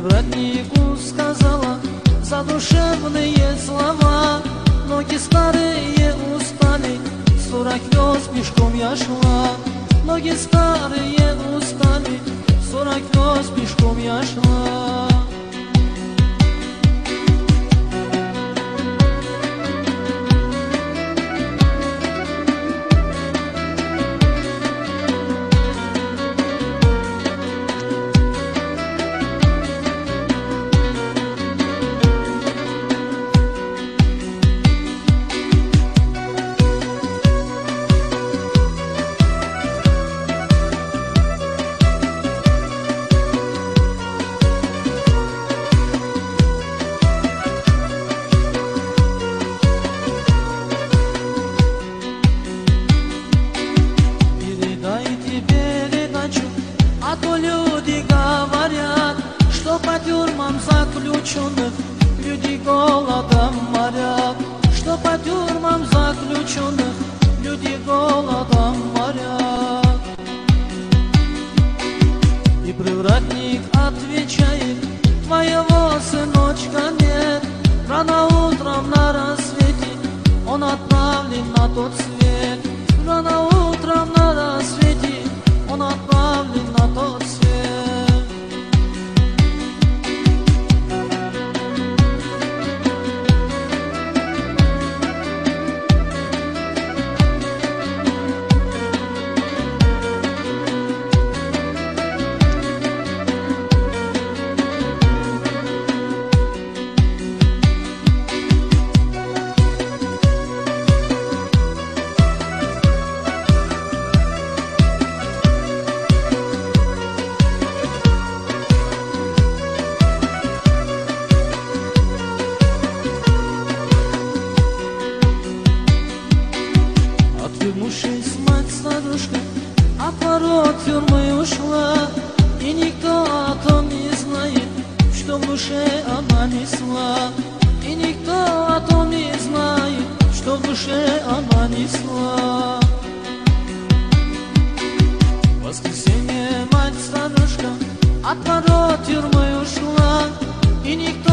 привратнику сказала задушевные слова. Ноги старые устали, 40 верст пешком я шла. Ноги старые устали, 40 верст пешком я шла. А то люди говорят, что по тюрьмам заключенных люди голодом морят, что по тюрьмам заключенных люди голодом морят. И привратник отвечает: твоего сыночка нет, рано утром на рассвете он отправлен на тот свет. Рано утром на рассвете он отправлен на тот свет. Отвернувшись, мать старушка от ворот тюрьмы ушла, и никто о том не знает, что в душе она несла. И никто о том не знает, что в душе она несла. В воскресенье мать старушка от ворот тюрьмы ушла, и никто